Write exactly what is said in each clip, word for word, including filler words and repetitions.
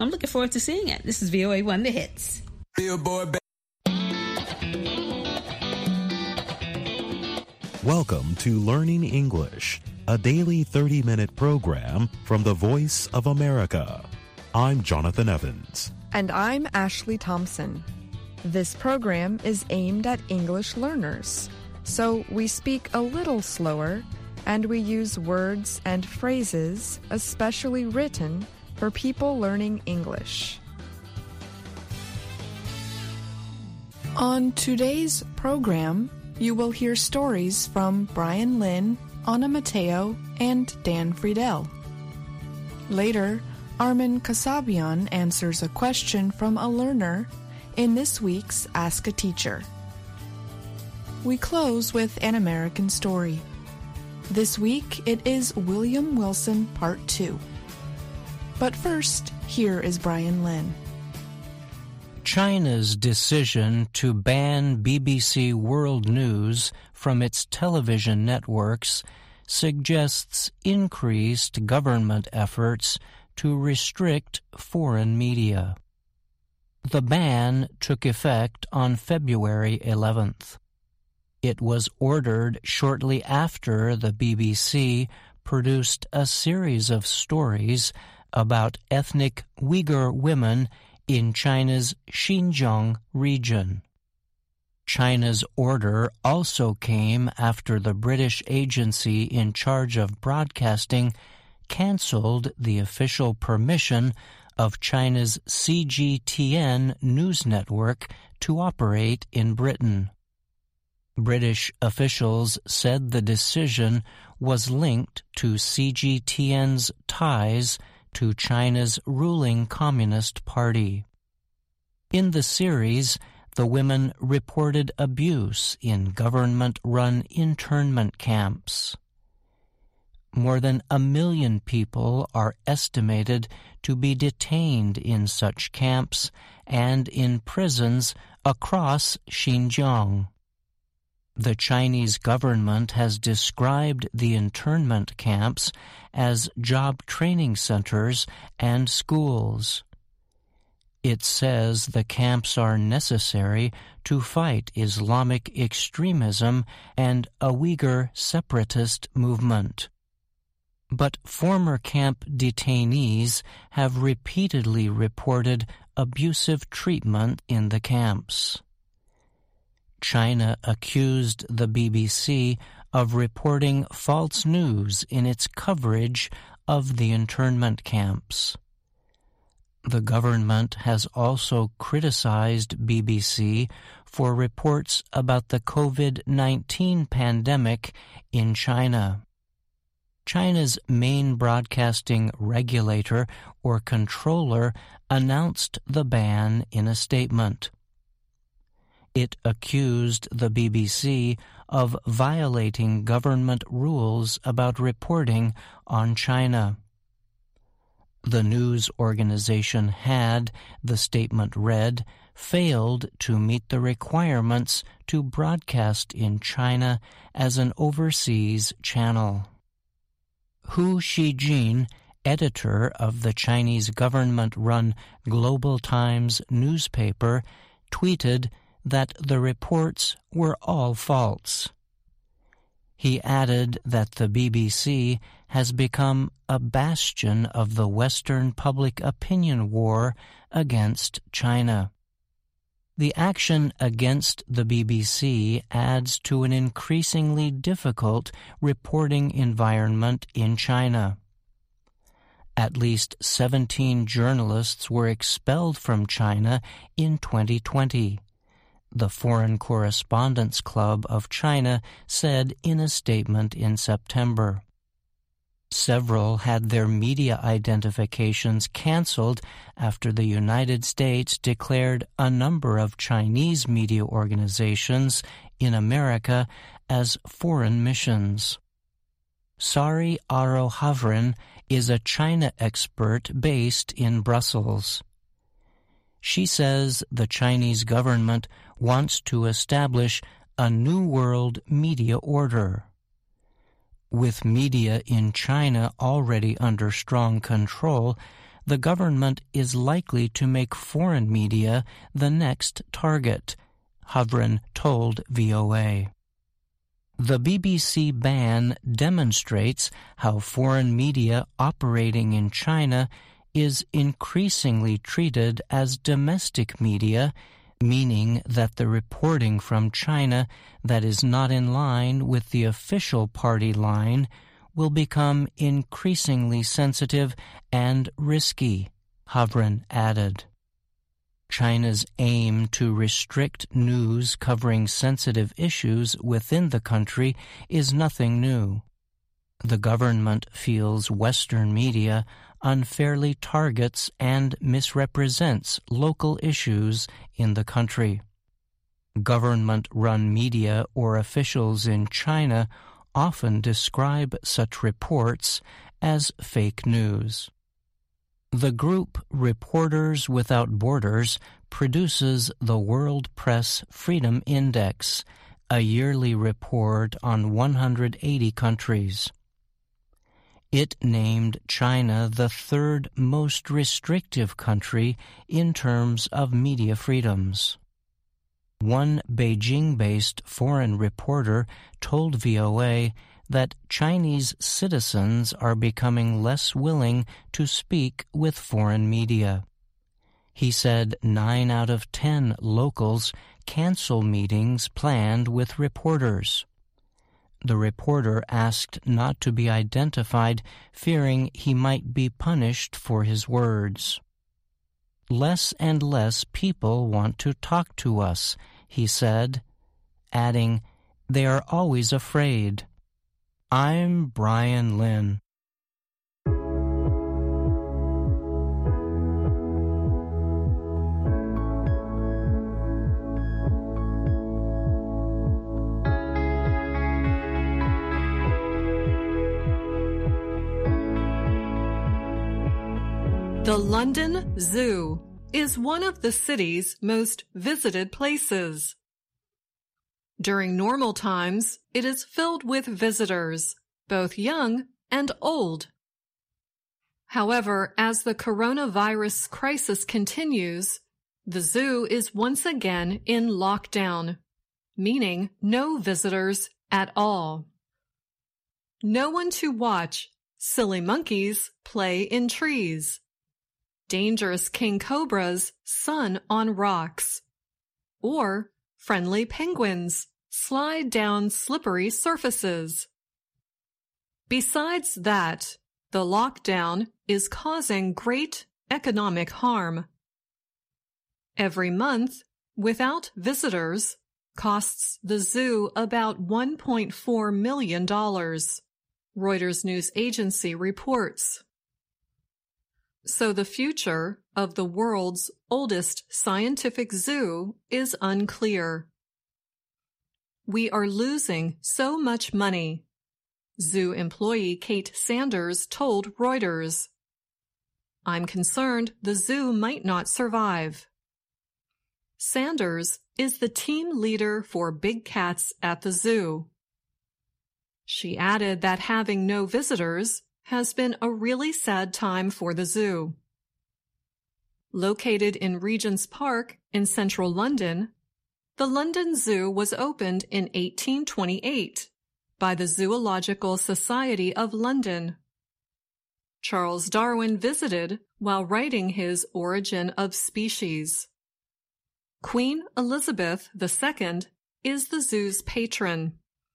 I'm looking forward to seeing it. This is V O A one, The Hits. Billboard. Welcome to Learning English, a daily thirty-minute program from the Voice of America. I'm Jonathan Evans. And I'm Ashley Thompson. This program is aimed at English learners, so we speak a little slower and we use words and phrases especially written for people learning English. On today's program, you will hear stories from Brian Lynn, Anna Mateo, and Dan Friedel. Later, Armin Kasabian answers a question from a learner in this week's Ask a Teacher. We close with an American story. This week, it is William Wilson Part two. But first, here is Brian Lynn. China's decision to ban B B C World News from its television networks suggests increased government efforts to restrict foreign media. The ban took effect on February eleventh. It was ordered shortly after the B B C produced a series of stories about ethnic Uyghur women in China's Xinjiang region. China's order also came after the British agency in charge of broadcasting canceled the official permission of China's C G T N news network to operate in Britain. British officials said the decision was linked to C G T N's ties to China's ruling Communist Party. In the series, the women reported abuse in government-run internment camps. More than a million people are estimated to be detained in such camps and in prisons across Xinjiang. The Chinese government has described the internment camps as job training centers and schools. It says the camps are necessary to fight Islamic extremism and a Uyghur separatist movement. But former camp detainees have repeatedly reported abusive treatment in the camps. China accused the B B C of reporting false news in its coverage of the internment camps. The government has also criticized B B C for reports about the COVID nineteen pandemic in China. China's main broadcasting regulator or controller announced the ban in a statement. It accused the B B C of violating government rules about reporting on China. The news organization had, the statement read, failed to meet the requirements to broadcast in China as an overseas channel. Hu Xijin, editor of the Chinese government-run Global Times newspaper, tweeted that the reports were all false. He added that the B B C has become a bastion of the Western public opinion war against China. The action against the B B C adds to an increasingly difficult reporting environment in China. At least seventeen journalists were expelled from China in twenty twenty. The Foreign Correspondents Club of China said in a statement in September. Several had their media identifications canceled after the United States declared a number of Chinese media organizations in America as foreign missions. Sari Aro-Havrin is a China expert based in Brussels. She says the Chinese government wants to establish a new world media order. With media in China already under strong control, the government is likely to make foreign media the next target, Hovren told V O A. The B B C ban demonstrates how foreign media operating in China is increasingly treated as domestic media, meaning that the reporting from China that is not in line with the official party line will become increasingly sensitive and risky, Hovren added. China's aim to restrict news covering sensitive issues within the country is nothing new. The government feels Western media unfairly targets and misrepresents local issues in the country. Government-run media or officials in China often describe such reports as fake news. The group Reporters Without Borders produces the World Press Freedom Index, a yearly report on one hundred eighty countries. It named China the third most restrictive country in terms of media freedoms. One Beijing-based foreign reporter told V O A that Chinese citizens are becoming less willing to speak with foreign media. He said nine out of ten locals cancel meetings planned with reporters. The reporter asked not to be identified, fearing he might be punished for his words. Less and less people want to talk to us, he said, adding, they are always afraid. I'm Brian Lynn. The London Zoo is one of the city's most visited places. During normal times, it is filled with visitors, both young and old. However, as the coronavirus crisis continues, the zoo is once again in lockdown, meaning no visitors at all. No one to watch silly monkeys play in trees. Dangerous king cobras sun on rocks, or friendly penguins slide down slippery surfaces. Besides that, the lockdown is causing great economic harm. Every month, without visitors, costs the zoo about one point four million dollars, Reuters news agency reports. So the future of the world's oldest scientific zoo is unclear. We are losing so much money, zoo employee Kate Sanders told Reuters. I'm concerned the zoo might not survive. Sanders is the team leader for big cats at the zoo. She added that having no visitors has been a really sad time for the zoo. Located in Regent's Park in central London, the London Zoo was opened in eighteen twenty-eight by the Zoological Society of London. Charles Darwin visited while writing his Origin of Species. Queen Elizabeth the Second is the zoo's patron.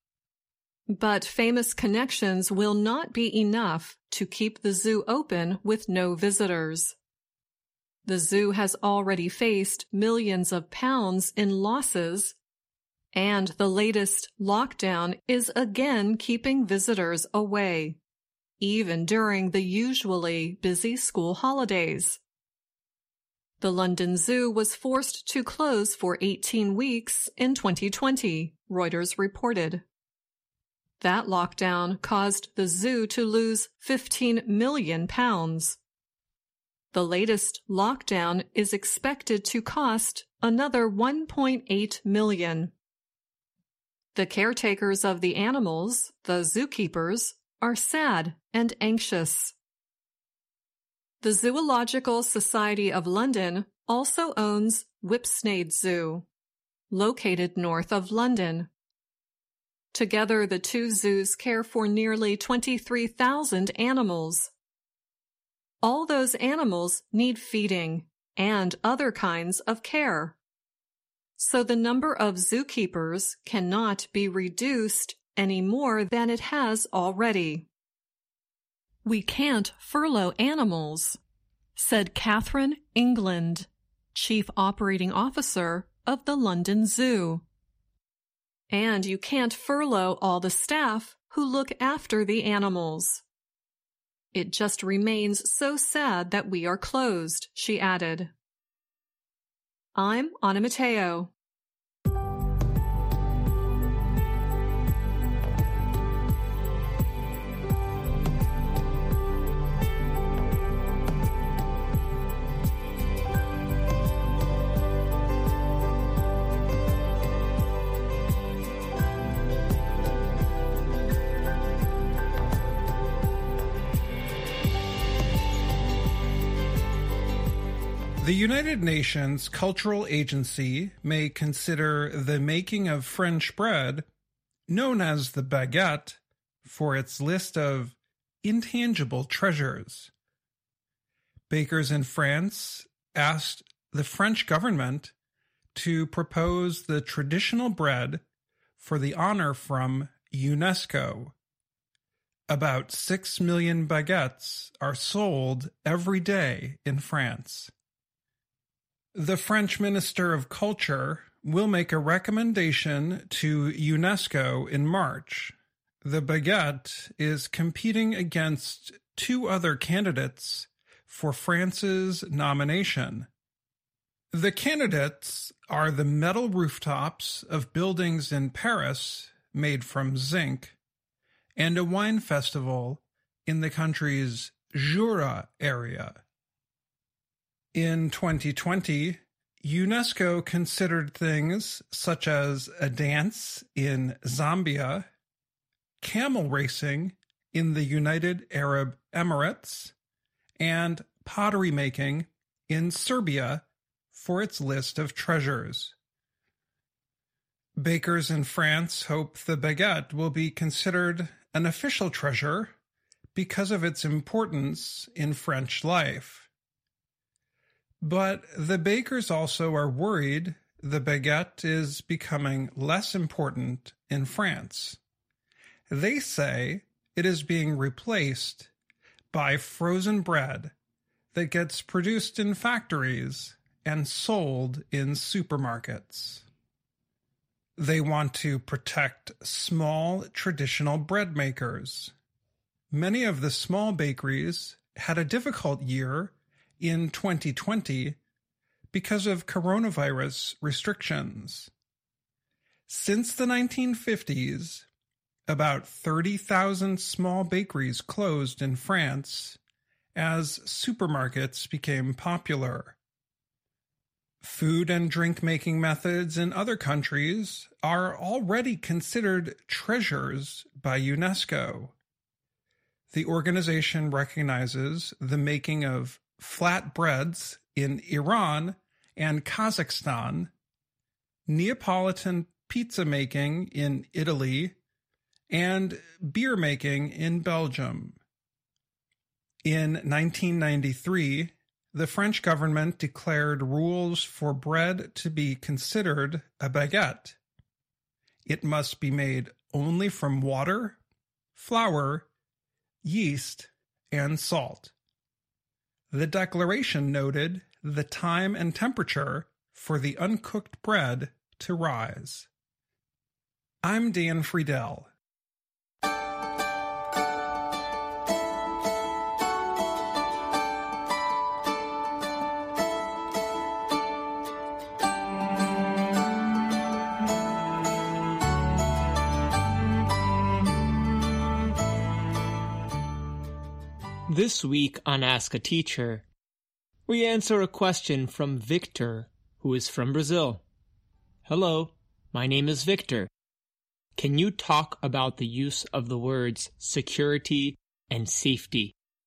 But famous connections will not be enough to keep the zoo open with no visitors. The zoo has already faced millions of pounds in losses, and the latest lockdown is again keeping visitors away, even during the usually busy school holidays. The London Zoo was forced to close for eighteen weeks in twenty twenty, Reuters reported. That lockdown caused the zoo to lose fifteen million pounds. The latest lockdown is expected to cost another one point eight million. The caretakers of the animals, the zookeepers, are sad and anxious. The Zoological Society of London also owns Whipsnade Zoo, located north of London. Together, the two zoos care for nearly twenty-three thousand animals. All those animals need feeding and other kinds of care. So the number of zookeepers cannot be reduced any more than it has already. We can't furlough animals, said Catherine England, Chief Operating Officer of the London Zoo. And you can't furlough all the staff who look after the animals. It just remains so sad that we are closed, she added. I'm Anna Matteo. The United Nations Cultural Agency may consider the making of French bread, known as the baguette, for its list of intangible treasures. Bakers in France asked the French government to propose the traditional bread for the honor from UNESCO. About six million baguettes are sold every day in France. The French Minister of Culture will make a recommendation to UNESCO in March. The baguette is competing against two other candidates for France's nomination. The candidates are the metal rooftops of buildings in Paris made from zinc and a wine festival in the country's Jura area. In twenty twenty, UNESCO considered things such as a dance in Zambia, camel racing in the United Arab Emirates, and pottery making in Serbia for its list of treasures. Bakers in France hope the baguette will be considered an official treasure because of its importance in French life. But the bakers also are worried the baguette is becoming less important in France. They say it is being replaced by frozen bread that gets produced in factories and sold in supermarkets. They want to protect small traditional bread makers. Many of the small bakeries had a difficult year in twenty twenty because of coronavirus restrictions. Since the nineteen fifties, about thirty thousand small bakeries closed in France as supermarkets became popular. Food and drink making methods in other countries are already considered treasures by UNESCO. The organization recognizes the making of flatbreads in Iran and Kazakhstan, Neapolitan pizza making in Italy, and beer making in Belgium. In nineteen ninety-three, the French government declared rules for bread to be considered a baguette. It must be made only from water, flour, yeast, and salt. The declaration noted the time and temperature for the uncooked bread to rise. I'm Dan Friedel. This week on Ask a Teacher, we answer a question from Victor, who is from Brazil. Hello, my name is Victor. Can you talk about the use of the words security and safety?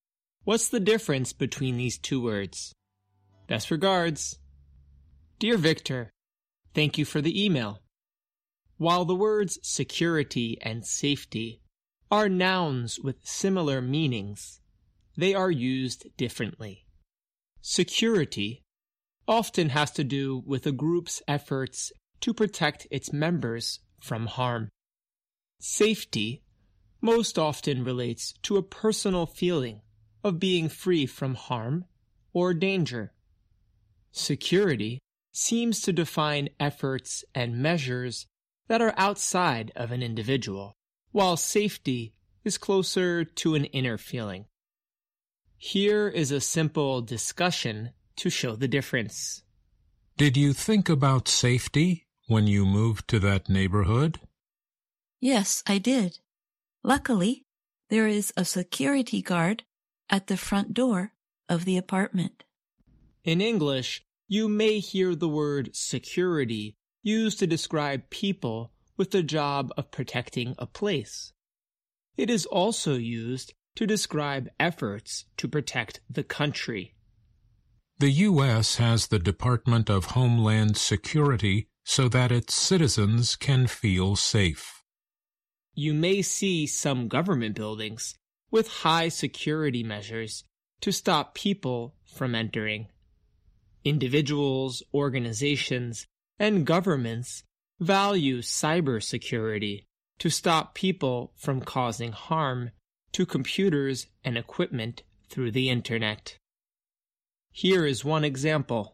What's the difference between these two words? Best regards. Dear Victor, thank you for the email. While the words security and safety are nouns with similar meanings, they are used differently. Security often has to do with a group's efforts to protect its members from harm. Safety most often relates to a personal feeling of being free from harm or danger. Security seems to define efforts and measures that are outside of an individual, while safety is closer to an inner feeling. Here is a simple discussion to show the difference. Did you think about safety when you moved to that neighborhood? Yes, I did. Luckily, there is a security guard at the front door of the apartment. In English, you may hear the word security used to describe people with the job of protecting a place. It is also used to describe efforts to protect the country. The U S has the Department of Homeland Security so that its citizens can feel safe. You may see some government buildings with high security measures to stop people from entering. Individuals, organizations, and governments value cybersecurity to stop people from causing harm to computers and equipment through the Internet. Here is one example.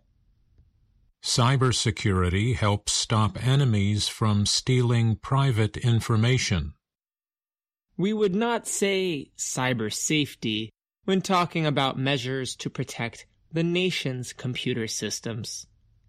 Cybersecurity helps stop enemies from stealing private information. We would not say cyber safety when talking about measures to protect the nation's computer systems.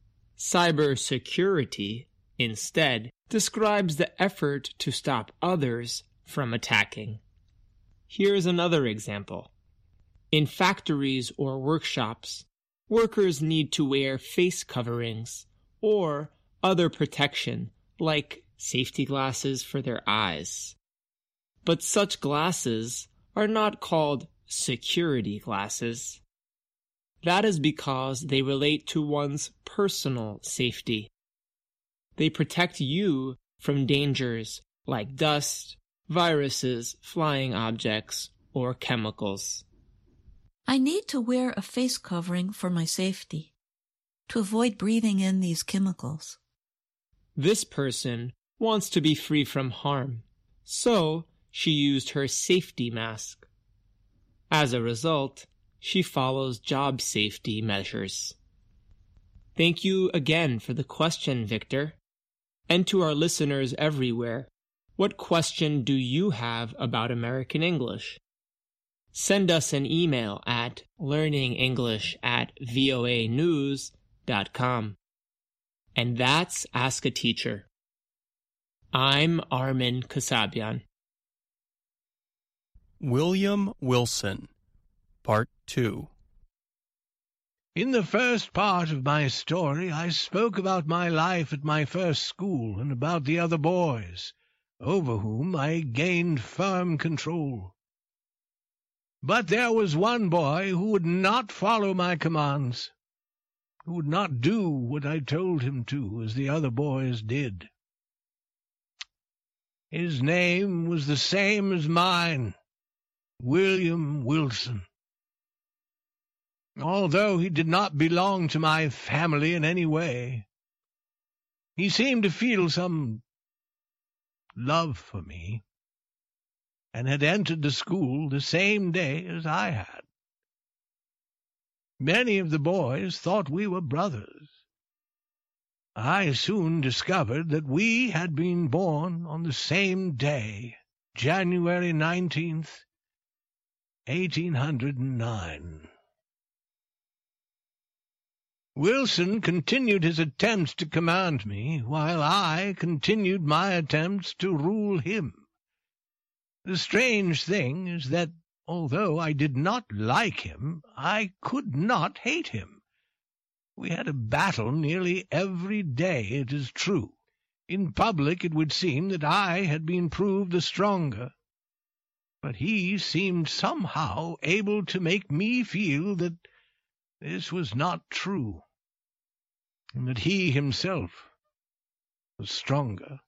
Cybersecurity, instead, describes the effort to stop others from attacking. Here's another example. In factories or workshops, workers need to wear face coverings or other protection like safety glasses for their eyes. But such glasses are not called security glasses. That is because they relate to one's personal safety. They protect you from dangers like dust, viruses, flying objects, or chemicals. I need to wear a face covering for my safety, to avoid breathing in these chemicals. This person wants to be free from harm, so she used her safety mask. As a result, she follows job safety measures. Thank you again for the question, Victor. And to our listeners everywhere, what question do you have about American English? Send us an email at learningenglish at voa news dot com. And that's Ask a Teacher. I'm Armin Kasabian. William Wilson, Part two. In the first part of my story, I spoke about my life at my first school and about the other boys, over whom I gained firm control. But there was one boy who would not follow my commands, who would not do what I told him to, as the other boys did. His name was the same as mine, William Wilson. Although he did not belong to my family in any way, he seemed to feel some love for me, and had entered the school the same day as I had. Many of the boys thought we were brothers. I soon discovered that we had been born on the same day, January nineteenth, eighteen hundred nine. Wilson continued his attempts to command me, while I continued my attempts to rule him. The strange thing is that, although I did not like him, I could not hate him. We had a battle nearly every day, it is true. In public it would seem that I had been proved the stronger. but he seemed somehow able to make me feel that this was not true, and that he himself was stronger.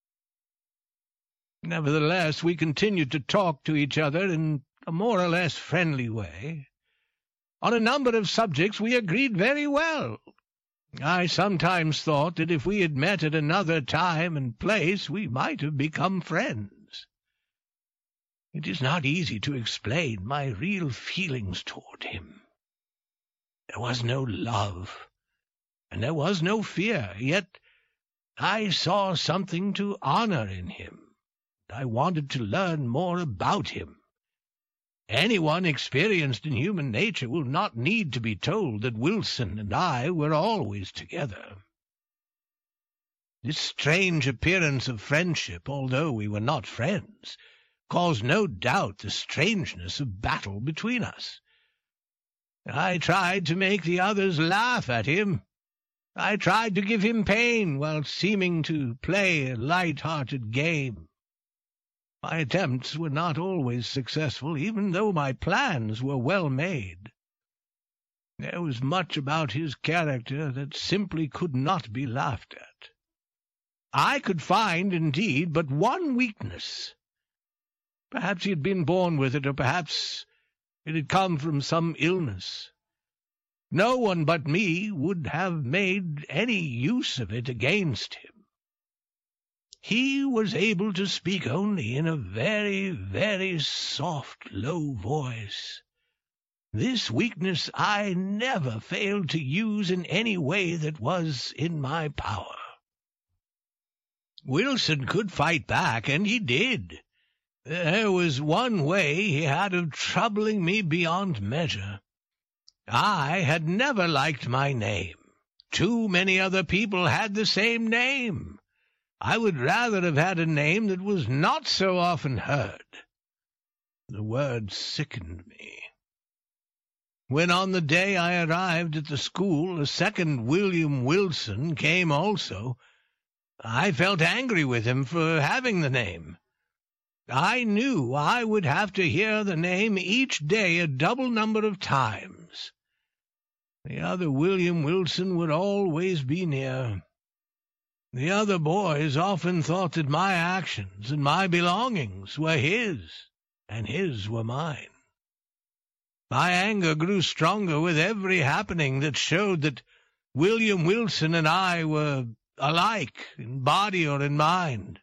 Nevertheless, we continued to talk to each other in a more or less friendly way. On a number of subjects we agreed very well. I sometimes thought that if we had met at another time and place, we might have become friends. It is not easy to explain my real feelings toward him. There was no love, and there was no fear, yet I saw something to honor in him. I wanted to learn more about him. Anyone experienced in human nature will not need to be told that Wilson and I were always together. This strange appearance of friendship, although we were not friends, caused no doubt the strangeness of battle between us. I tried to make the others laugh at him. I tried to give him pain while seeming to play a light-hearted game. My attempts were not always successful, even though my plans were well made. There was much about his character that simply could not be laughed at. I could find, indeed, but one weakness. Perhaps he had been born with it, or perhaps it had come from some illness. No one but me would have made any use of it against him. He was able to speak only in a very, very soft, low voice. This weakness I never failed to use in any way that was in my power. Wilson could fight back, and he did. There was one way he had of troubling me beyond measure. I had never liked my name. Too many other people had the same name. I would rather have had a name that was not so often heard. The word sickened me. When on the day I arrived at the school a second William Wilson came also, I felt angry with him for having the name. I knew I would have to hear the name each day a double number of times. The other William Wilson would always be near. The other boys often thought that my actions and my belongings were his, and his were mine. My anger grew stronger with every happening that showed that William Wilson and I were alike in body or in mind.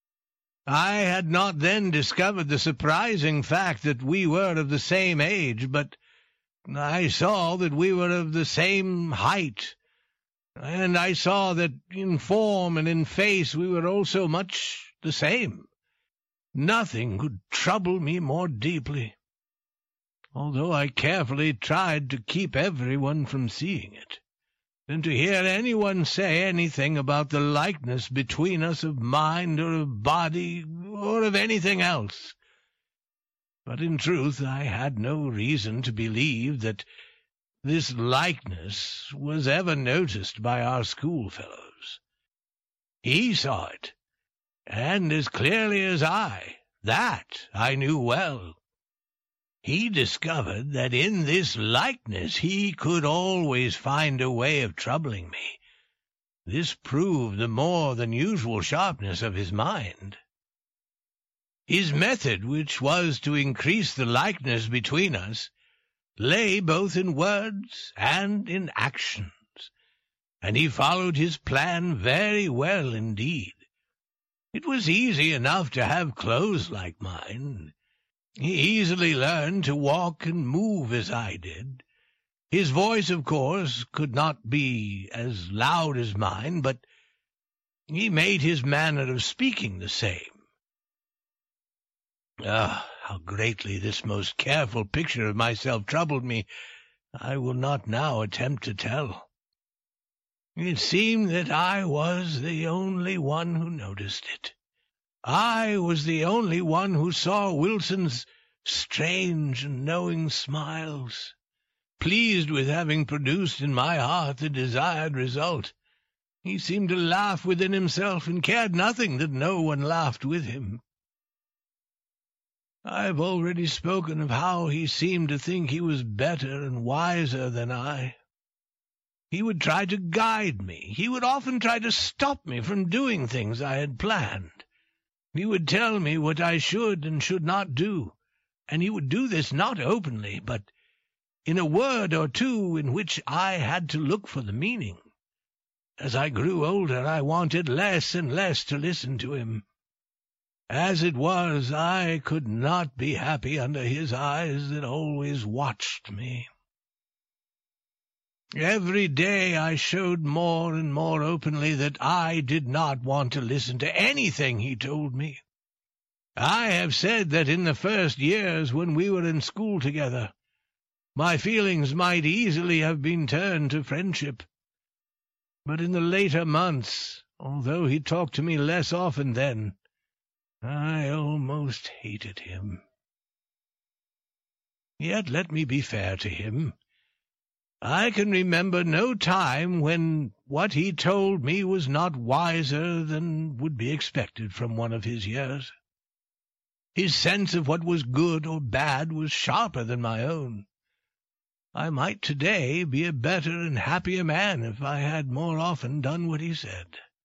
I had not then discovered the surprising fact that we were of the same age, but I saw that we were of the same height, and I saw that in form and in face we were also much the same. Nothing could trouble me more deeply, although I carefully tried to keep everyone from seeing it, than to hear anyone say anything about the likeness between us of mind or of body or of anything else. But in truth I had no reason to believe that this likeness was ever noticed by our schoolfellows. He saw it, and as clearly as I. That I knew well. He discovered that in this likeness he could always find a way of troubling me. This proved the more than usual sharpness of his mind. His method, which was to increase the likeness between us, lay both in words and in actions, and he followed his plan very well indeed. It was easy enough to have clothes like mine. He easily learned to walk and move as I did. His voice, of course, could not be as loud as mine, but he made his manner of speaking the same. Ah, how greatly this most careful picture of myself troubled me, I will not now attempt to tell. It seemed that I was the only one who noticed it. I was the only one who saw Wilson's strange and knowing smiles, pleased with having produced in my heart the desired result. He seemed to laugh within himself, and cared nothing that no one laughed with him. I've already spoken of how he seemed to think he was better and wiser than I. He would try to guide me. He would often try to stop me from doing things I had planned. He would tell me what I should and should not do, and he would do this not openly, but in a word or two in which I had to look for the meaning. As I grew older, I wanted less and less to listen to him. As it was, I could not be happy under his eyes that always watched me. Every day I showed more and more openly that I did not want to listen to anything he told me. I have said that in the first years when we were in school together, my feelings might easily have been turned to friendship. But in the later months, although he talked to me less often then, I almost hated him. Yet let me be fair to him. I can remember no time when what he told me was not wiser than would be expected from one of his years. His sense of what was good or bad was sharper than my own. I might today be a better and happier man if I had more often done what he said.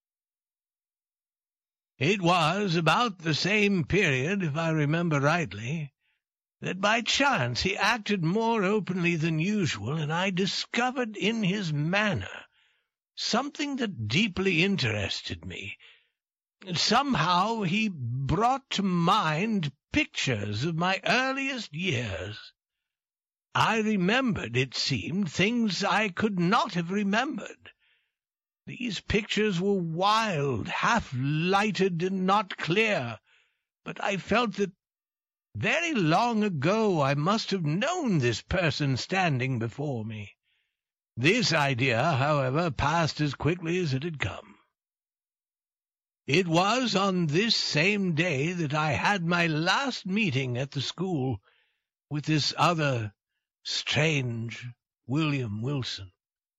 It was about the same period, if I remember rightly, that by chance he acted more openly than usual, and I discovered in his manner something that deeply interested me. Somehow he brought to mind pictures of my earliest years. I remembered, it seemed, things I could not have remembered. These pictures were wild, half-lighted, and not clear, but I felt that very long ago I must have known this person standing before me. This idea, however, passed as quickly as it had come. It was on this same day that I had my last meeting at the school with this other strange William Wilson.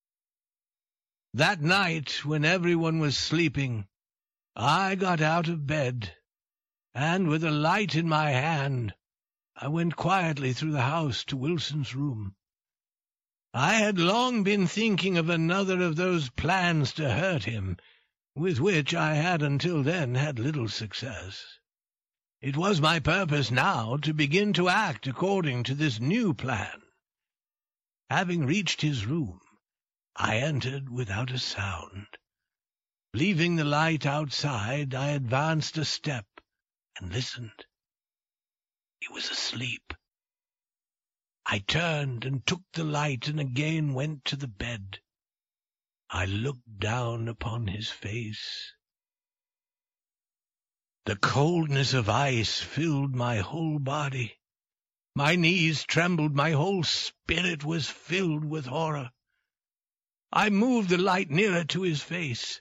That night, when everyone was sleeping, I got out of bed, and with a light in my hand, I went quietly through the house to Wilson's room. I had long been thinking of another of those plans to hurt him, with which I had until then had little success. It was my purpose now to begin to act according to this new plan. Having reached his room, I entered without a sound. Leaving the light outside, I advanced a step and listened. He was asleep. I turned and took the light and again went to the bed. I looked down upon his face. The coldness of ice filled my whole body. My knees trembled, my whole spirit was filled with horror. I moved the light nearer to his face.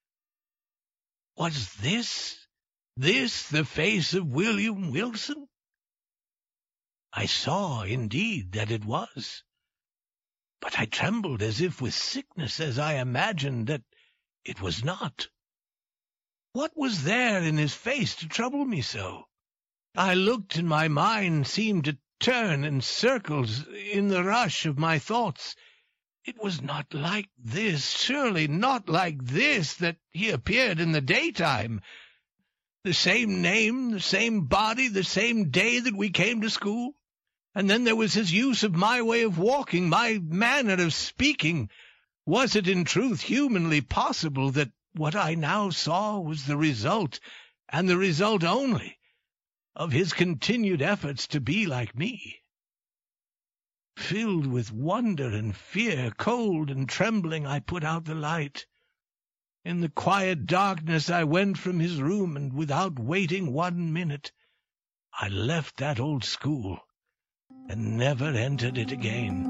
Was this, this the face of William Wilson? I saw, indeed, that it was, but I trembled as if with sickness as I imagined that it was not. What was there in his face to trouble me so? I looked, and my mind seemed to turn in circles in the rush of my thoughts. It was not like this, surely not like this, that he appeared in the daytime. The same name, the same body, the same day that we came to school. And then there was his use of my way of walking, my manner of speaking. Was it in truth humanly possible that what I now saw was the result, and the result only, of his continued efforts to be like me? Filled with wonder and fear, cold and trembling, I put out the light. In the quiet darkness I went from his room, and without waiting one minute, I left that old school and never entered it again.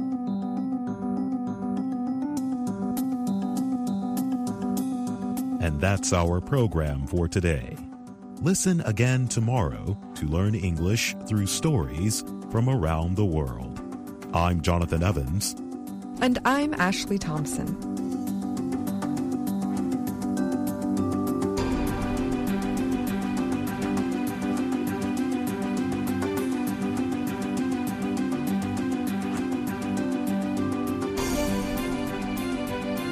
And that's our program for today. Listen again tomorrow to learn English through stories from around the world. I'm Jonathan Evans. And I'm Ashley Thompson.